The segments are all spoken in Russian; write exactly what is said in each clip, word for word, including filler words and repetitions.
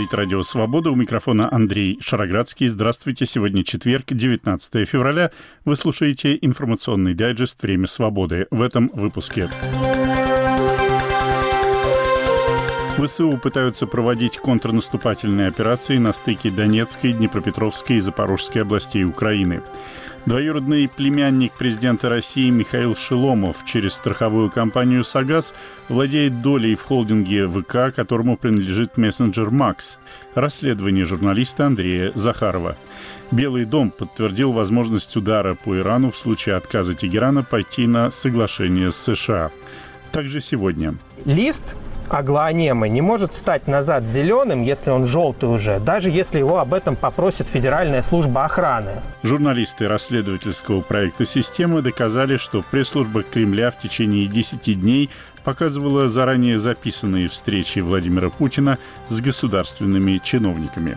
Говорит Радио Свобода. У микрофона Андрей Шароградский. Здравствуйте. Сегодня четверг, девятнадцатое февраля. Вы слушаете информационный дайджест «Время свободы». В этом выпуске. ВСУ пытаются проводить контрнаступательные операции на стыке Донецкой, Днепропетровской и Запорожской областей Украины. Двоюродный племянник президента России Михаил Шеломов через страховую компанию «Сагаз» владеет долей в холдинге ВК, которому принадлежит мессенджер «Макс». Расследование журналиста Андрея Захарова. Белый дом подтвердил возможность удара по Ирану в случае отказа Тегерана пойти на соглашение с США. Также сегодня. Лист аглоанемы не может стать назад зеленым, если он желтый уже, даже если его об этом попросит Федеральная служба охраны. Журналисты расследовательского проекта «Система» доказали, что пресс-служба Кремля в течение десяти дней показывала заранее записанные встречи Владимира Путина с государственными чиновниками.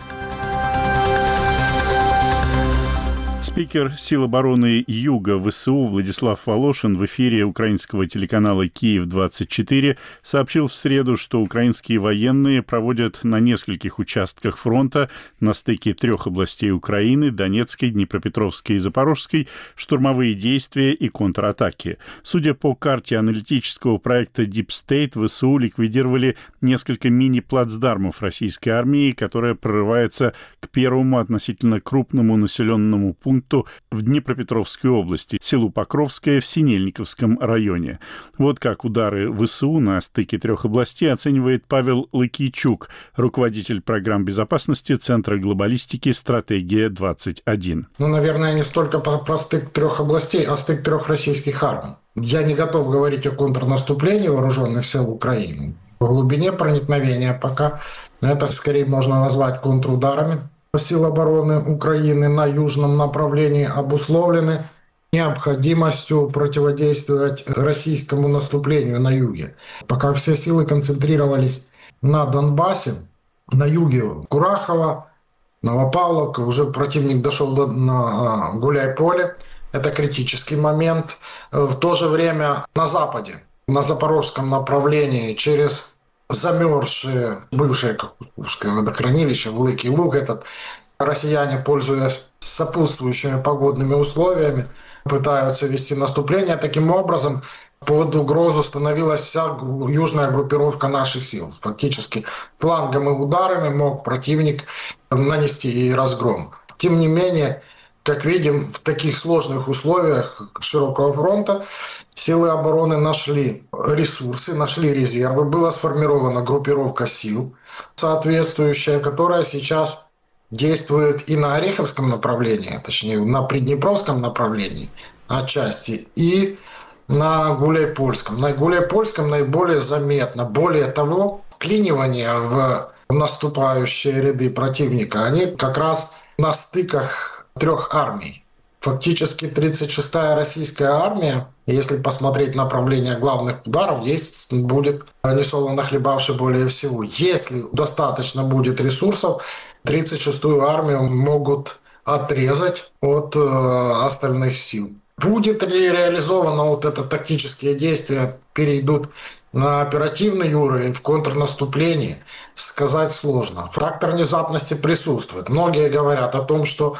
Спикер сил обороны Юга ВСУ Владислав Волошин в эфире украинского телеканала «Киев двадцать четыре» сообщил в среду, что украинские военные проводят на нескольких участках фронта на стыке трех областей Украины – Донецкой, Днепропетровской и Запорожской – штурмовые действия и контратаки. Судя по карте аналитического проекта Deep State, ВСУ ликвидировали несколько мини-плацдармов российской армии, которая прорывается к первому относительно крупному населенному пункту в Днепропетровской области, селу Покровское в Синельниковском районе. Вот как удары ВСУ на стыке трех областей оценивает Павел Лыкийчук, руководитель программ безопасности Центра глобалистики «Стратегия двадцать один». Ну, наверное, не столько про стык трех областей, а стык трех российских армий. Я не готов говорить о контрнаступлении вооруженных сил Украины. В глубине проникновения пока это скорее можно назвать контрударами. Сил обороны Украины на южном направлении обусловлены необходимостью противодействовать российскому наступлению на юге. Пока все силы концентрировались на Донбассе, на юге Курахово, Новопавловка, уже противник дошел до на Гуляйполе. Это критический момент. В то же время на западе, на запорожском направлении через замерзшие бывшее Каховское водохранилище, Великий Луг этот, россияне, пользуясь сопутствующими погодными условиями, пытаются вести наступление. Таким образом, под угрозу становилась вся южная группировка наших сил. Фактически флангом и ударами мог противник нанести и разгром. Тем не менее, как видим, в таких сложных условиях широкого фронта силы обороны нашли ресурсы, нашли резервы. Была сформирована группировка сил соответствующая, которая сейчас действует и на Ореховском направлении, точнее на Приднепровском направлении отчасти, и на Гуляйпольском. На Гуляйпольском наиболее заметно. Более того, вклинивание в наступающие ряды противника, они как раз на стыках трех армий. Фактически тридцать шестая российская армия, если посмотреть направление главных ударов, есть будет несолоно хлебавший более всего. Если достаточно будет ресурсов, тридцать шестую армию могут отрезать от э, остальных сил. Будет ли реализовано вот это тактические действия, перейдут на оперативный уровень в контрнаступлении, сказать сложно. Фактор внезапности присутствует. Многие говорят о том, что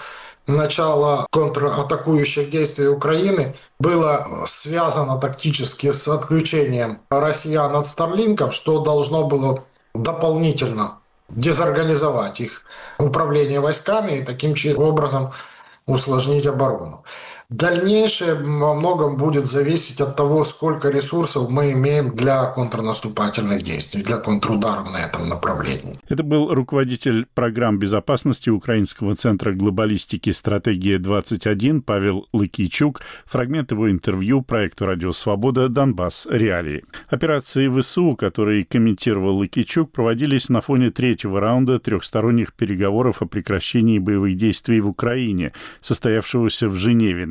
начало контратакующих действий Украины было связано тактически с отключением россиян от старлинков, что должно было дополнительно дезорганизовать их управление войсками и таким образом усложнить оборону. Дальнейшее во многом будет зависеть от того, сколько ресурсов мы имеем для контрнаступательных действий, для контрударов на этом направлении. Это был руководитель программ безопасности Украинского центра глобалистики «Стратегия двадцать один» Павел Лыкийчук. Фрагмент его интервью проекту «Радио Свобода. Донбасс. Реалии». Операции ВСУ, которые комментировал Лыкийчук, проводились на фоне третьего раунда трехсторонних переговоров о прекращении боевых действий в Украине, состоявшегося в Женеве на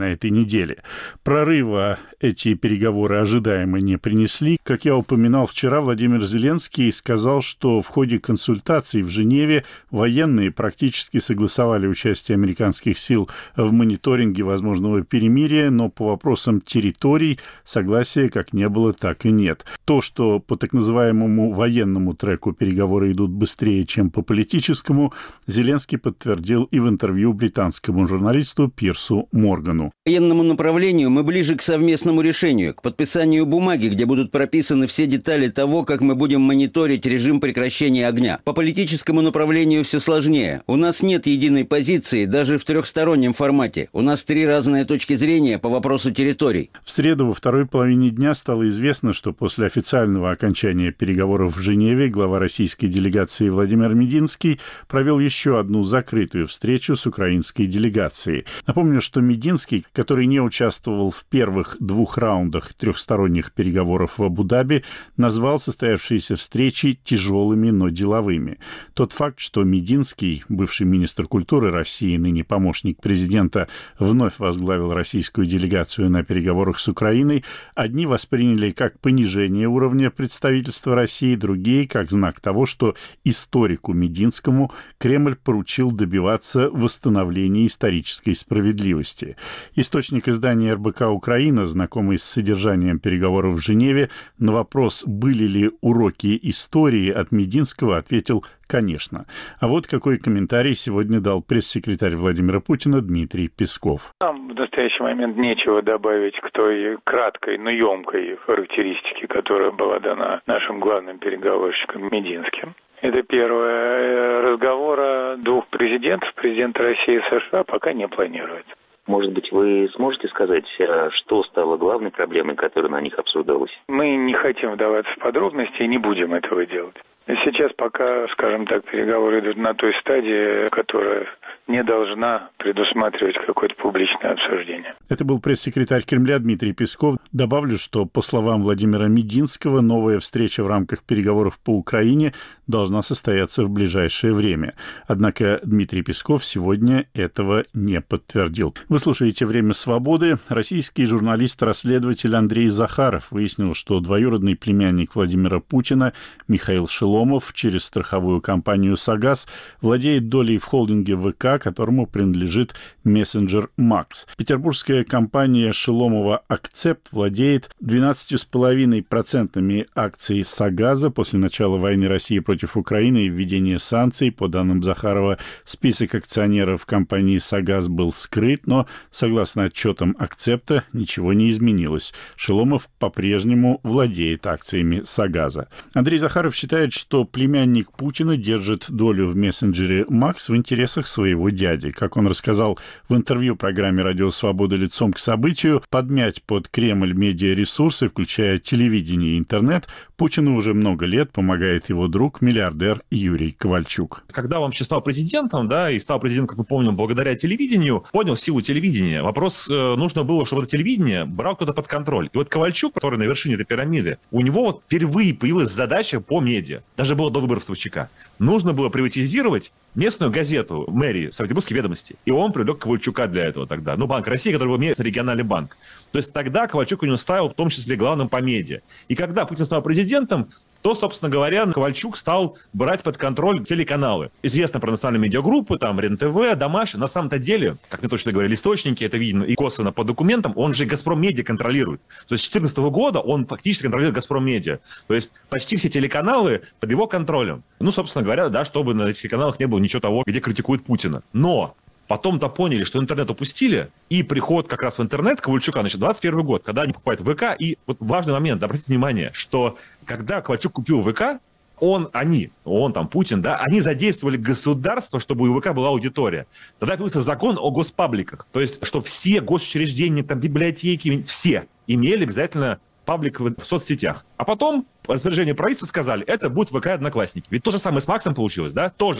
на этой неделе. Прорыва эти переговоры ожидаемо не принесли. Как я упоминал вчера, Владимир Зеленский сказал, что в ходе консультаций в Женеве военные практически согласовали участие американских сил в мониторинге возможного перемирия, но по вопросам территорий согласия как не было, так и нет. То, что по так называемому военному треку переговоры идут быстрее, чем по политическому, Зеленский подтвердил и в интервью британскому журналисту Пирсу Моргану. По военному направлению мы ближе к совместному решению, к подписанию бумаги, где будут прописаны все детали того, как мы будем мониторить режим прекращения огня. По политическому направлению все сложнее. У нас нет единой позиции даже в трехстороннем формате. У нас три разные точки зрения по вопросу территорий. В среду во второй половине дня стало известно, что после официального окончания переговоров в Женеве глава российской делегации Владимир Мединский провел еще одну закрытую встречу с украинской делегацией. Напомню, что Мединский, который не участвовал в первых двух раундах трехсторонних переговоров в Абу-Даби, назвал состоявшиеся встречи тяжелыми, но деловыми. Тот факт, что Мединский, бывший министр культуры России, ныне помощник президента, вновь возглавил российскую делегацию на переговорах с Украиной, одни восприняли как понижение уровня представительства России, другие как знак того, что историку Мединскому Кремль поручил добиваться восстановления исторической справедливости. Источник издания эр бэ ка «Украина», знакомый с содержанием переговоров в Женеве, на вопрос, были ли уроки истории от Мединского, ответил: конечно. А вот какой комментарий сегодня дал пресс-секретарь Владимира Путина Дмитрий Песков. Нам в настоящий момент нечего добавить к той краткой, но емкой характеристике, которая была дана нашим главным переговорщиком Мединским. Это первое. Разговора двух президентов, президента России и США, пока не планируется. Может быть, вы сможете сказать, что стало главной проблемой, которая на них обсуждалась? Мы не хотим вдаваться в подробности и не будем этого делать. Сейчас пока, скажем так, переговоры идут на той стадии, которая не должна предусматривать какое-то публичное обсуждение. Это был пресс-секретарь Кремля Дмитрий Песков. Добавлю, что, по словам Владимира Мединского, новая встреча в рамках переговоров по Украине должна состояться в ближайшее время. Однако Дмитрий Песков сегодня этого не подтвердил. Вы слушаете «Время свободы». Российский журналист-расследователь Андрей Захаров выяснил, что двоюродный племянник Владимира Путина Михаил Шеломов через страховую компанию «Сагаз» владеет долей в холдинге вэ ка, которому принадлежит мессенджер Макс. Петербургская компания Шеломова «Акцепт» владеет двенадцатью целых пять десятых процента акций «Сагаза». После начала войны России против Украины и введения санкций, по данным Захарова, список акционеров компании «Сагаз» был скрыт, но, согласно отчетам «Акцепта», ничего не изменилось. Шеломов по-прежнему владеет акциями «Сагаза». Андрей Захаров считает, что племянник Путина держит долю в мессенджере Макс в интересах своего дяди. Как он рассказал в интервью программе «Радио Свобода. Лицом к событию», подмять под Кремль медиаресурсы, включая телевидение и интернет, Путину уже много лет помогает его друг, миллиардер Юрий Ковальчук. Когда он вообще стал президентом, да, и стал президентом, как мы помним, благодаря телевидению, понял силу телевидения. Вопрос, э, нужно было, чтобы это телевидение брал кто-то под контроль. И вот Ковальчук, который на вершине этой пирамиды, у него вот впервые появилась задача по медиа. Даже было до выборов Савчука. Нужно было приватизировать местную газету мэрии «Санкт-Петербургские ведомости». И он привлек Ковальчука для этого тогда. Ну, Банк России, который был местный региональный банк. То есть тогда Ковальчук у него ставил, в том числе, главным по медиа. И когда Путин стал президентом, то, собственно говоря, Ковальчук стал брать под контроль телеканалы. Известно про национальные медиагруппы, там, РЕН-ТВ, Домашний. На самом-то деле, как мне точно говорили источники, это видно и косвенно по документам, он же «Газпром Медиа» контролирует. То есть с две тысячи четырнадцатого года он фактически контролирует «Газпром Медиа». То есть почти все телеканалы под его контролем. Ну, собственно говоря, да, чтобы на этих телеканалах не было ничего того, где критикуют Путина. Но потом-то поняли, что интернет упустили, и приход как раз в интернет Ковальчука, значит, двадцать первый год, когда они покупают вэ ка, и вот важный момент, обратите внимание, что когда Ковальчук купил вэ ка, он, они, он там, Путин, да, они задействовали государство, чтобы у вэ ка была аудитория. Тогда появился закон о госпабликах, то есть, что все госучреждения, там, библиотеки, все имели обязательно паблик в соцсетях. А потом, по распоряжению правительства сказали, это будет вэ ка и Одноклассники. Ведь то же самое с Максом получилось, да, тоже.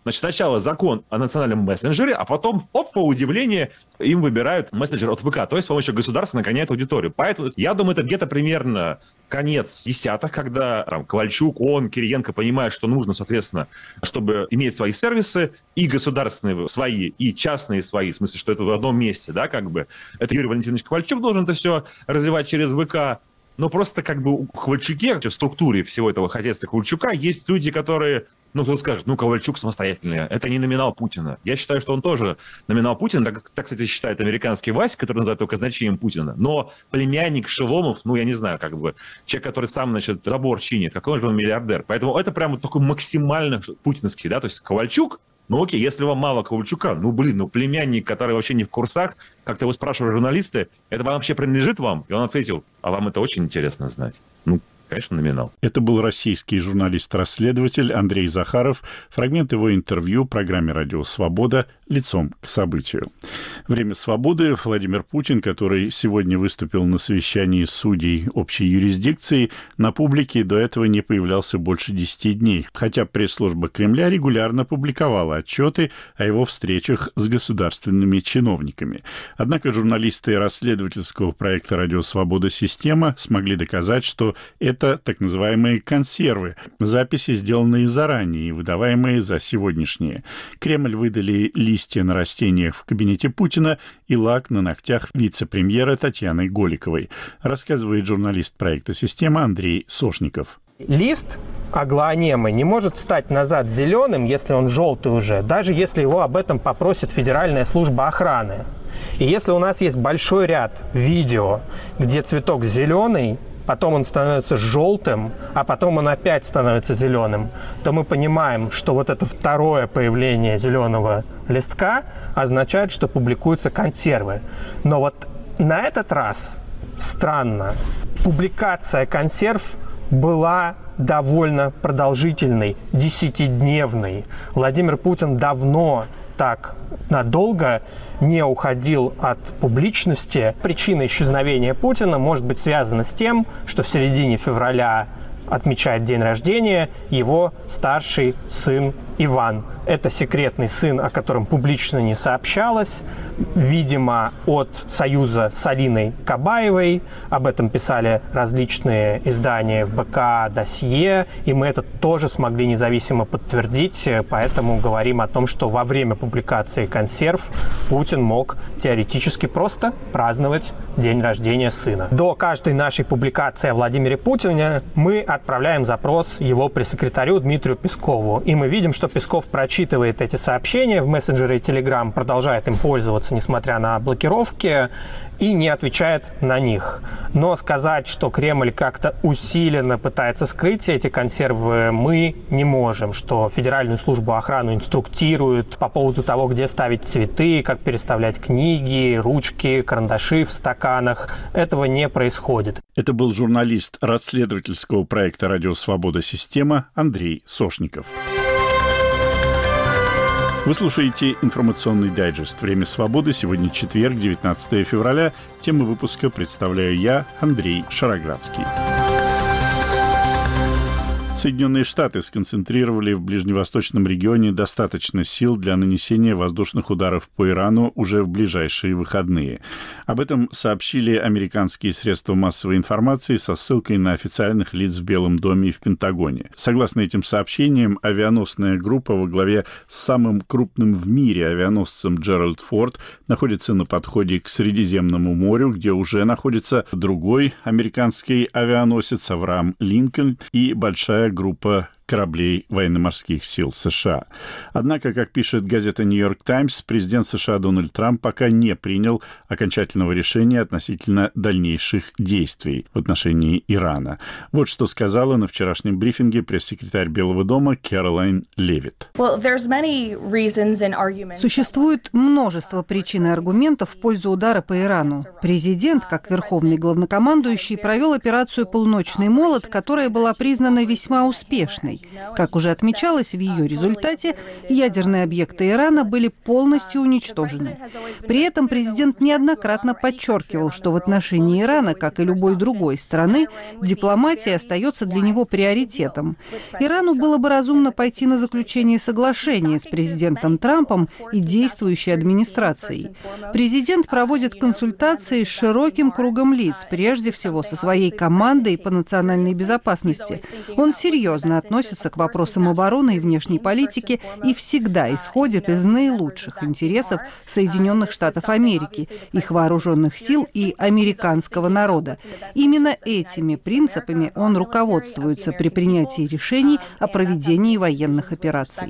Значит, сначала закон о национальном мессенджере, а потом, оп, по удивлению, им выбирают мессенджер от ВК. То есть с помощью государства нагоняют аудиторию. Поэтому я думаю, это где-то примерно конец десятых, когда там, Ковальчук, он, Кириенко понимают, что нужно, соответственно, чтобы иметь свои сервисы, и государственные свои, и частные свои, в смысле, что это в одном месте, да, как бы. Это Юрий Валентинович Ковальчук должен это все развивать через ВК. Но просто как бы у Ковальчуке, в структуре всего этого хозяйства Ковальчука, есть люди, которые, ну, кто скажет, ну, Ковальчук самостоятельный, это не номинал Путина. Я считаю, что он тоже номинал Путина, так, так кстати, считает американский Вася, который называют его казначеем Путина. Но племянник Шеломов, ну, я не знаю, как бы, человек, который сам, значит, забор чинит, какой же он миллиардер. Поэтому это прямо такой максимально путинский, да, то есть Ковальчук. Ну окей, если вам мало Ковальчука, ну блин, ну племянник, который вообще не в курсах, как-то его спрашивали журналисты, это вообще принадлежит вам? И он ответил, а вам это очень интересно знать. Ну, конечно, номинал. Это был российский журналист-расследователь Андрей Захаров. Фрагмент его интервью в программе «Радио Свобода. Лицом к событию». Время свободы. Владимир Путин, который сегодня выступил на совещании судей общей юрисдикции, на публике до этого не появлялся больше десяти дней, хотя пресс-служба Кремля регулярно публиковала отчеты о его встречах с государственными чиновниками. Однако журналисты расследовательского проекта «Радио Свобода. Система» смогли доказать, что это так называемые консервы, записи, сделанные заранее и выдаваемые за сегодняшние. Кремль выдали листья на растениях в кабинете Путина и лак на ногтях вице-премьера Татьяны Голиковой, рассказывает журналист проекта «Система» Андрей Сошников. Лист аглоанемы не может стать назад зеленым, если он желтый уже, даже если его об этом попросит Федеральная служба охраны. И если у нас есть большой ряд видео, где цветок зеленый, потом он становится желтым, а потом он опять становится зеленым, то мы понимаем, что вот это второе появление зеленого листка означает, что публикуются консервы. Но вот на этот раз, странно, публикация консерв была довольно продолжительной, десятидневной. Владимир Путин давно так надолго не уходил от публичности. Причина исчезновения Путина может быть связана с тем, что в середине февраля отмечает день рождения его старший сын Иван. Это секретный сын, о котором публично не сообщалось, видимо, от союза с Алиной Кабаевой. Об этом писали различные издания в БК, досье, и мы это тоже смогли независимо подтвердить, поэтому говорим о том, что во время публикации консерв Путин мог теоретически просто праздновать день рождения сына. До каждой нашей публикации о Владимире Путине мы отправляем запрос его пресс-секретарю Дмитрию Пескову, и мы видим, что Песков прочитывает эти сообщения в мессенджере Telegram, продолжает им пользоваться, несмотря на блокировки, и не отвечает на них. Но сказать, что Кремль как-то усиленно пытается скрыть эти консервы, мы не можем, что Федеральную службу охраны инструктируют по поводу того, где ставить цветы, как переставлять книги, ручки, карандаши в стаканах. Этого не происходит. Это был журналист расследовательского проекта «Радио Свобода. Система» Андрей Сошников. Вы слушаете информационный дайджест «Время свободы». Сегодня четверг, девятнадцатое февраля. Тему выпуска представляю я, Андрей Шароградский. Соединенные Штаты сконцентрировали в ближневосточном регионе достаточно сил для нанесения воздушных ударов по Ирану уже в ближайшие выходные. Об этом сообщили американские средства массовой информации со ссылкой на официальных лиц в Белом доме и в Пентагоне. Согласно этим сообщениям, авианосная группа во главе с самым крупным в мире авианосцем Джеральд Форд находится на подходе к Средиземному морю, где уже находится другой американский авианосец Авраам Линкольн и большая группа кораблей военно-морских сил США. Однако, как пишет газета «Нью-Йорк Таймс», президент США Дональд Трамп пока не принял окончательного решения относительно дальнейших действий в отношении Ирана. Вот что сказала на вчерашнем брифинге пресс-секретарь Белого дома Кэролайн Левитт. Существует множество причин и аргументов в пользу удара по Ирану. Президент, как верховный главнокомандующий, провел операцию «Полуночный молот», которая была признана весьма успешной. ядерной. Как уже отмечалось, в ее результате ядерные объекты Ирана были полностью уничтожены. При этом президент неоднократно подчеркивал, что в отношении Ирана, как и любой другой страны, дипломатия остается для него приоритетом. Ирану было бы разумно пойти на заключение соглашения с президентом Трампом и действующей администрацией. Президент проводит консультации с широким кругом лиц, прежде всего со своей командой по национальной безопасности. Он серьезно относится к вопросам обороны и внешней политики и всегда исходит из наилучших интересов Соединенных Штатов Америки, их вооруженных сил и американского народа. Именно этими принципами он руководствуется при принятии решений о проведении военных операций.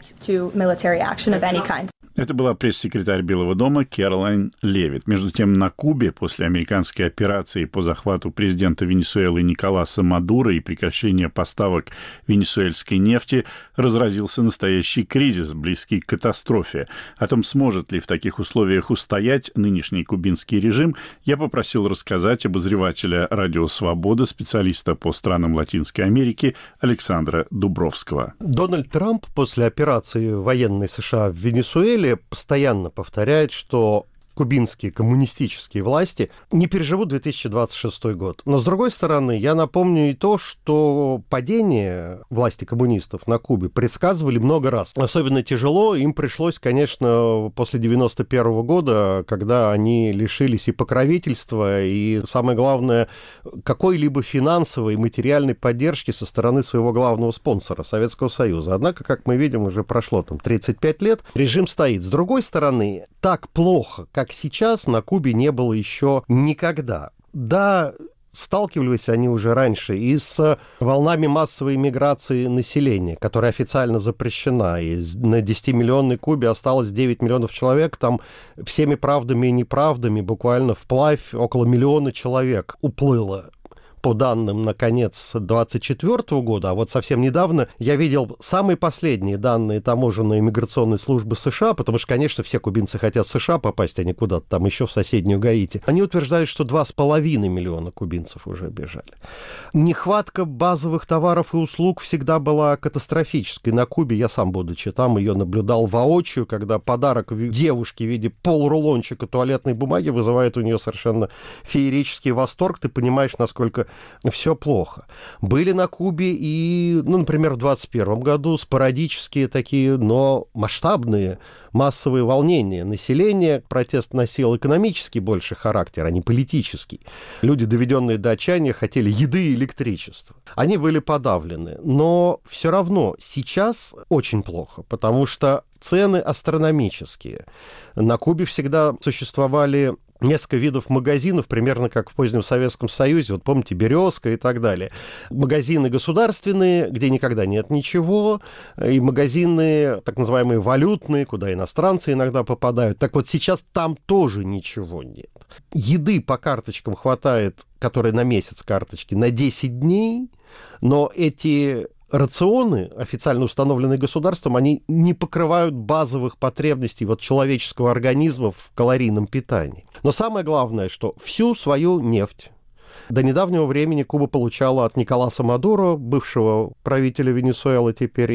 Это была пресс-секретарь Белого дома Кэролайн Левит. Между тем, на Кубе после американской операции по захвату президента Венесуэлы Николаса Мадуро и прекращения поставок венесуэльской нефти разразился настоящий кризис, близкий к катастрофе. О том, сможет ли в таких условиях устоять нынешний кубинский режим, я попросил рассказать обозревателя «Радио Свобода», специалиста по странам Латинской Америки Александра Дубровского. Дональд Трамп после операции военной США в Венесуэле постоянно повторяет, что кубинские коммунистические власти не переживут две тысячи двадцать шестой год. Но, с другой стороны, я напомню и то, что падение власти коммунистов на Кубе предсказывали много раз. Особенно тяжело им пришлось, конечно, после девяносто первого года, когда они лишились и покровительства, и, самое главное, какой-либо финансовой и материальной поддержки со стороны своего главного спонсора, Советского Союза. Однако, как мы видим, уже прошло там тридцать пять лет, режим стоит. С другой стороны, так плохо, как сейчас, на Кубе не было еще никогда. Да, сталкивались они уже раньше и с волнами массовой миграции населения, которая официально запрещена. И на десятимиллионной Кубе осталось девять миллионов человек. Там всеми правдами и неправдами буквально вплавь около миллиона человек уплыло. По данным на конец двадцать четвёртого года, а вот совсем недавно я видел самые последние данные таможенной миграционной службы США, потому что, конечно, все кубинцы хотят в США попасть, а не куда-то там еще в соседнюю Гаити. Они утверждают, что два с половиной миллиона кубинцев уже бежали. Нехватка базовых товаров и услуг всегда была катастрофической. На Кубе, я сам, будучи там, ее наблюдал воочию, когда подарок девушке в виде полурулончика туалетной бумаги вызывает у нее совершенно феерический восторг. Ты понимаешь, насколько все плохо. Были на Кубе и, ну, например, в двадцать первом году спорадические такие, но масштабные массовые волнения населения. Протест носил экономический больше характер, а не политический. Люди, доведенные до отчаяния, хотели еды и электричества. Они были подавлены. Но все равно сейчас очень плохо, потому что цены астрономические. На Кубе всегда существовали несколько видов магазинов, примерно как в позднем Советском Союзе, вот помните, «Березка» и так далее. Магазины государственные, где никогда нет ничего, и магазины так называемые валютные, куда иностранцы иногда попадают. Так вот, сейчас там тоже ничего нет. Еды по карточкам хватает, которые на месяц карточки, на десять дней, но эти рационы, официально установленные государством, они не покрывают базовых потребностей вот человеческого организма в калорийном питании. Но самое главное, что всю свою нефть до недавнего времени Куба получала от Николаса Мадуро, бывшего правителя Венесуэлы теперь,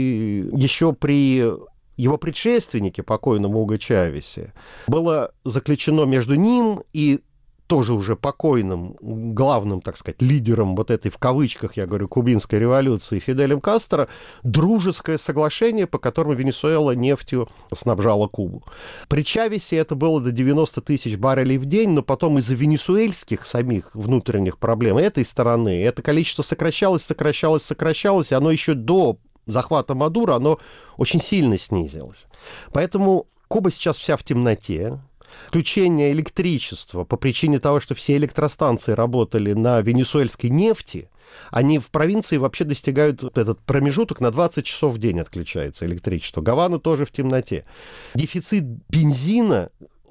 и еще при его предшественнике, покойному Уго Чавесе, было заключено между ним и тоже уже покойным, главным, так сказать, лидером вот этой, в кавычках, я говорю, кубинской революции Фиделем Кастро, дружеское соглашение, по которому Венесуэла нефтью снабжала Кубу. При Чавесе это было до девяноста тысяч баррелей в день, но потом из-за венесуэльских самих внутренних проблем этой стороны это количество сокращалось, сокращалось, сокращалось, и оно еще до захвата Мадуро, оно очень сильно снизилось. Поэтому Куба сейчас вся в темноте. Включение электричества по причине того, что все электростанции работали на венесуэльской нефти, они в провинции вообще достигают этот промежуток на двадцать часов в день отключается электричество. Гавана тоже в темноте. Дефицит бензина, он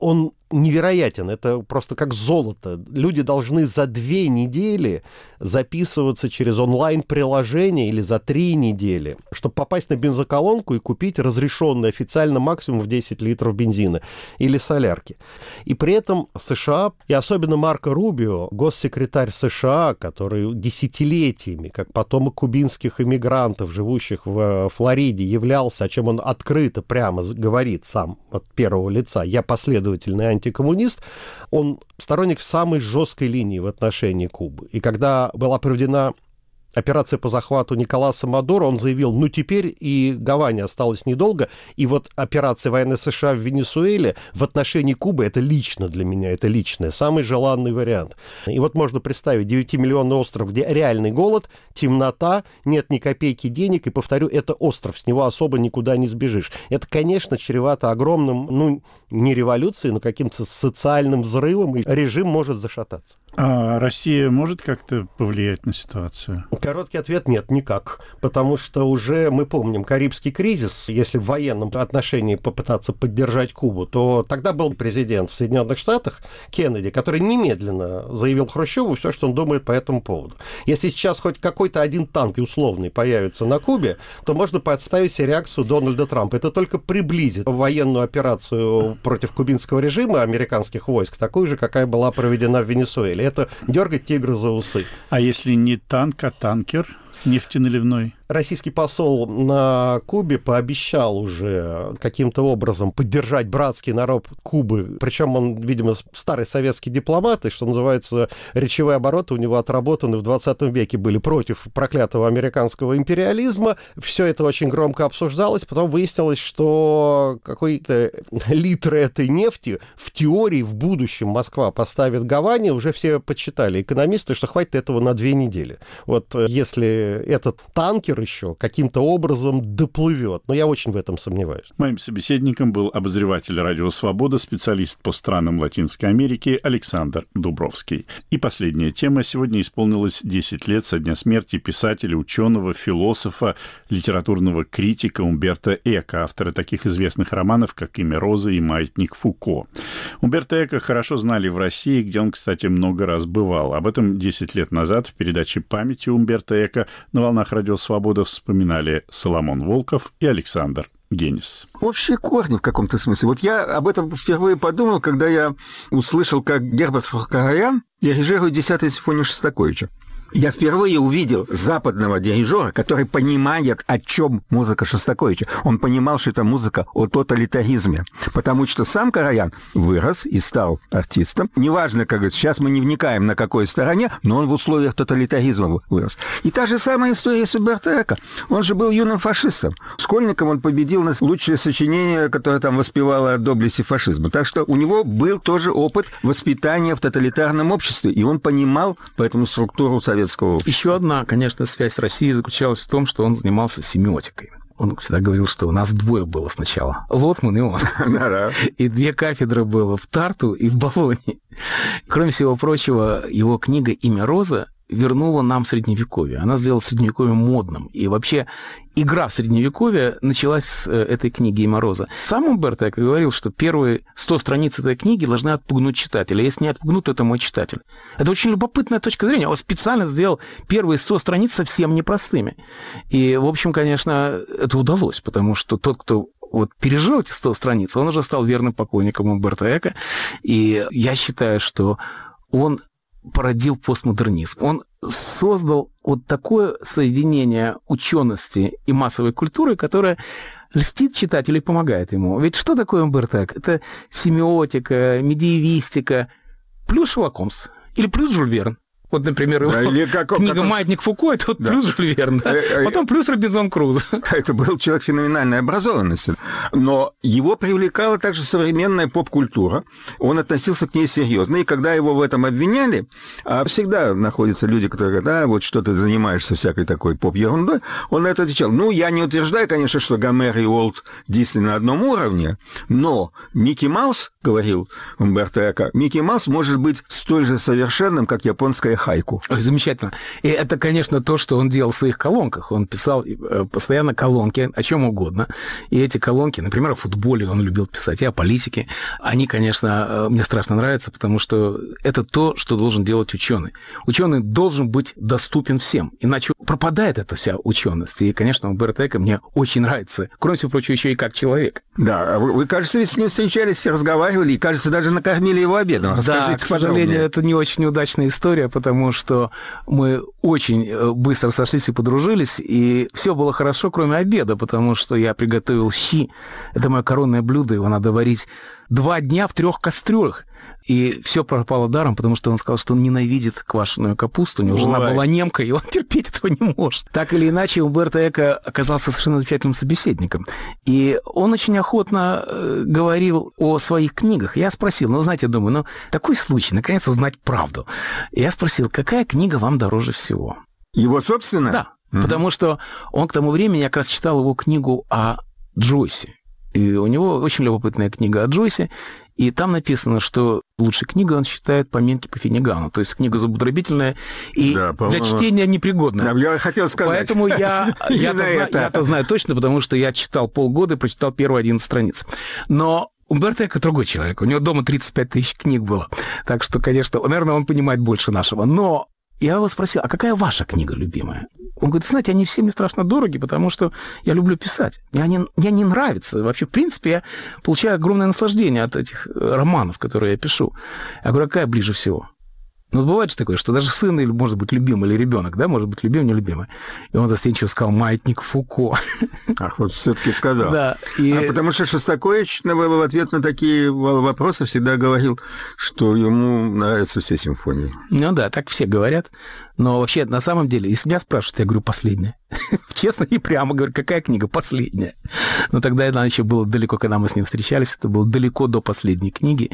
невероятен, это просто как золото. Люди должны за две недели записываться через онлайн-приложение или за три недели, чтобы попасть на бензоколонку и купить разрешенный официально максимум в десять литров бензина или солярки. И при этом США, и особенно Марко Рубио, госсекретарь США, который десятилетиями, как потомок кубинских иммигрантов, живущих в Флориде, являлся, о чем он открыто прямо говорит сам от первого лица, я последовательный антикоммунист, он сторонник самой жесткой линии в отношении Кубы. И когда была проведена операция по захвату Николаса Мадуро, он заявил, ну теперь и Гаване осталось недолго, и вот операция военной США в Венесуэле в отношении Кубы, это лично для меня, это личное, самый желанный вариант. И вот можно представить девятимиллионный остров, где реальный голод, темнота, нет ни копейки денег, и, повторю, это остров, с него особо никуда не сбежишь. Это, конечно, чревато огромным, ну, не революцией, но каким-то социальным взрывом, и режим может зашататься. А Россия может как-то повлиять на ситуацию? Короткий ответ – нет, никак. Потому что уже мы помним Карибский кризис. Если в военном отношении попытаться поддержать Кубу, то тогда был президент в Соединенных Штатах Кеннеди, который немедленно заявил Хрущеву все, что он думает по этому поводу. Если сейчас хоть какой-то один танк условный появится на Кубе, то можно представить себе реакцию Дональда Трампа. Это только приблизит военную операцию против кубинского режима американских войск, такую же, какая была проведена в Венесуэле. Это дергать тигра за усы. А если не танк, а танкер нефтеналивной? Российский посол на Кубе пообещал уже каким-то образом поддержать братский народ Кубы. Причем он, видимо, старый советский дипломат, и, что называется, речевые обороты у него отработаны в двадцатом веке были против проклятого американского империализма. Все это очень громко обсуждалось. Потом выяснилось, что какой-то литр этой нефти в теории в будущем Москва поставит Гаване. Уже все подсчитали экономисты, что хватит этого на две недели. Вот если этот танкер еще каким-то образом доплывет. Но я очень в этом сомневаюсь. Моим собеседником был обозреватель «Радио Свобода», специалист по странам Латинской Америки Александр Дубровский. И последняя тема. Сегодня исполнилось десять лет со дня смерти писателя, ученого, философа, литературного критика Умберто Эко, автора таких известных романов, как «Имя Розы» и «Маятник Фуко». Умберто Эко хорошо знали в России, где он, кстати, много раз бывал. Об этом десять лет назад в передаче «Памяти Умберто Эко» на волнах «Радио Свобода» вспоминали Соломон Волков и Александр Генис. Общие корни в каком-то смысле. Вот я об этом впервые подумал, когда я услышал, как Герберт Короян дирижирует десятую симфонию Шостаковича. Я впервые увидел западного дирижера, который понимает, о чем музыка Шостаковича. Он понимал, что это музыка о тоталитаризме. Потому что сам Короян вырос и стал артистом. Неважно, как говорится, сейчас мы не вникаем, на какой стороне, но он в условиях тоталитаризма вырос. И та же самая история с Умберто Эко. Он же был юным фашистом. Школьником он победил на лучшее сочинение, которое там воспевало о доблести фашизма. Так что у него был тоже опыт воспитания в тоталитарном обществе. И он понимал поэтому структуру советского. Еще одна, конечно, связь с Россией заключалась в том, что он занимался семиотикой. Он всегда говорил, что у нас двое было сначала. Лотман и он. И две кафедры было в Тарту и в Болонье. Кроме всего прочего, его книга «Имя Розы» вернула нам Средневековье. Она сделала Средневековье модным. И вообще игра в Средневековье началась с этой книги «Имя Розы». Сам Умберто Эко говорил, что первые сто страниц этой книги должны отпугнуть читателя. Если не отпугнут, то это мой читатель. Это очень любопытная точка зрения. Он специально сделал первые сто страниц совсем непростыми. И, в общем, конечно, это удалось, потому что тот, кто вот пережил эти сто страниц, он уже стал верным поклонником Умберто Эко. И я считаю, что он породил постмодернизм. Он создал вот такое соединение учености и массовой культуры, которое льстит читателю и помогает ему. Ведь что такое Умберто Эко? Это семиотика, медиевистика, плюс Шерлок Холмс или плюс Жюль Верн. Вот, например, его да, как, книга как... «Маятник Фуко» — это вот да. плюс Жюль Верн, да? Потом плюс Робинзон Крузо. Это был человек феноменальной образованности. Но его привлекала также современная поп-культура. Он относился к ней серьезно. И когда его в этом обвиняли, а всегда находятся люди, которые говорят, да, вот что ты занимаешься всякой такой поп-ерундой, он на это отвечал, ну, я не утверждаю, конечно, что Гомер и Уолт действительно на одном уровне, но Микки Маус, говорил Умберто Эко, Микки Маус может быть столь же совершенным, как японская хайку. Ой, замечательно. И это, конечно, то, что он делал в своих колонках. Он писал постоянно колонки о чем угодно. И эти колонки, например, о футболе он любил писать, и о политике. Они, конечно, мне страшно нравятся, потому что это то, что должен делать ученый. Ученый должен быть доступен всем, иначе пропадает эта вся ученость. И, конечно, Умберто Эко мне очень нравится, кроме всего прочего, еще и как человек. Да, вы, вы, кажется, ведь с ним встречались, разговаривали, и, кажется, даже накормили его обедом. Расскажите, да, к сожалению, подробнее. Это не очень удачная история, потому что мы очень быстро сошлись и подружились, и все было хорошо, кроме обеда, потому что я приготовил щи. Это мое коронное блюдо, его надо варить два дня в трех кастрюлях. И все пропало даром, потому что он сказал, что он ненавидит квашеную капусту. У него жена была немка, и он терпеть этого не может. Так или иначе, Умберто Эко оказался совершенно замечательным собеседником. И он очень охотно говорил о своих книгах. Я спросил, ну, знаете, думаю, ну, такой случай, наконец, узнать правду. Я спросил, какая книга вам дороже всего? Его собственная? Да, mm-hmm. потому что он к тому времени, я как раз читал его книгу о Джойсе. И у него очень любопытная книга о Джойсе, и там написано, что лучшей книгой он считает «Поминки по Финнигану». То есть книга зубодробительная и да, для чтения непригодная. Я хотел сказать. Поэтому я, я-то, знаю, я-то знаю точно, потому что я читал полгода и прочитал первые одиннадцать страниц. Но Умберто Эко другой человек. У него дома тридцать пять тысяч книг было. Так что, конечно, наверное, он понимает больше нашего. Но я его спросил, а какая ваша книга любимая? Он говорит, знаете, они все мне страшно дороги, потому что я люблю писать. Мне они, мне они нравятся. Вообще, в принципе, я получаю огромное наслаждение от этих романов, которые я пишу. Я говорю, какая ближе всего? Ну, бывает же такое, что даже сын, или, может быть, любимый, или ребенок, да, может быть, любимый, нелюбимый. И он застенчиво сказал «Маятник Фуко». Ах, вот все-таки сказал. Да. И... А потому что Шостакович в ответ на такие вопросы всегда говорил, что ему нравятся все симфонии. Ну да, так все говорят. Но вообще, на самом деле, если меня спрашивают, я говорю, последняя. Честно и прямо говорю, какая книга последняя? Но тогда это еще было далеко, когда мы с ним встречались, это было далеко до последней книги.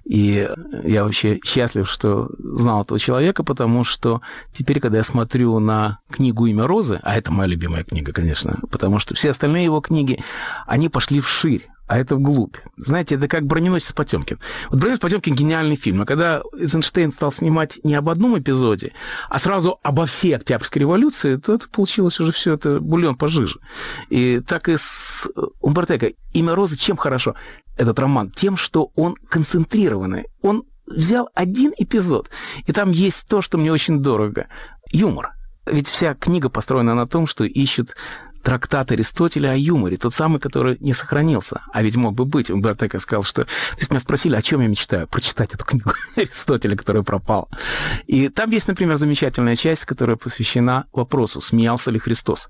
И я вообще счастлив, что знал этого человека, потому что теперь, когда я смотрю на книгу «Имя Розы», а это моя любимая книга, конечно, потому что все остальные его книги, они пошли вширь. А это вглубь. Знаете, это как «Броненосец Потёмкин». Вот «Броненосец Потёмкин» — гениальный фильм. А когда Эйзенштейн стал снимать не об одном эпизоде, а сразу обо всей Октябрьской революции, то это получилось уже все это бульон пожиже. И так и с Умберто Эко. «Имя Розы» чем хорошо? Этот роман тем, что он концентрированный. Он взял один эпизод, и там есть то, что мне очень дорого. Юмор. Ведь вся книга построена на том, что ищут трактат Аристотеля о юморе, тот самый, который не сохранился. А ведь мог бы быть. Умберто Эко сказал, что... Если меня спросили, о чем я мечтаю? Прочитать эту книгу Аристотеля, которая пропала. И там есть, например, замечательная часть, которая посвящена вопросу, смеялся ли Христос.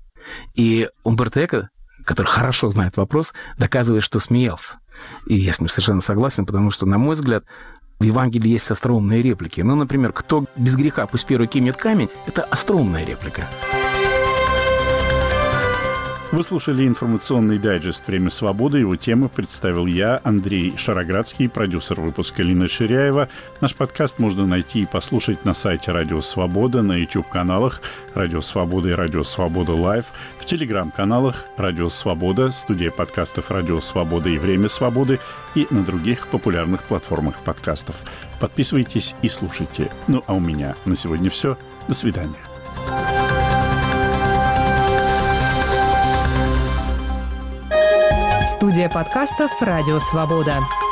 И Умберто Эко, который хорошо знает вопрос, доказывает, что смеялся. И я с ним совершенно согласен, потому что, на мой взгляд, в Евангелии есть остроумные реплики. Ну, например, «Кто без греха, пусть первый кинет камень» — это остроумная реплика. Вы слушали информационный дайджест «Время свободы». Его темы представил я, Андрей Шароградский, продюсер выпуска Лина Ширяева. Наш подкаст можно найти и послушать на сайте Радио Свобода, на YouTube-каналах Радио Свобода и Радио Свобода Лайв, в телеграм-каналах Радио Свобода, студия подкастов Радио Свобода и Время Свободы и на других популярных платформах подкастов. Подписывайтесь и слушайте. Ну а у меня на сегодня все. До свидания. Студия подкастов «Радио Свобода».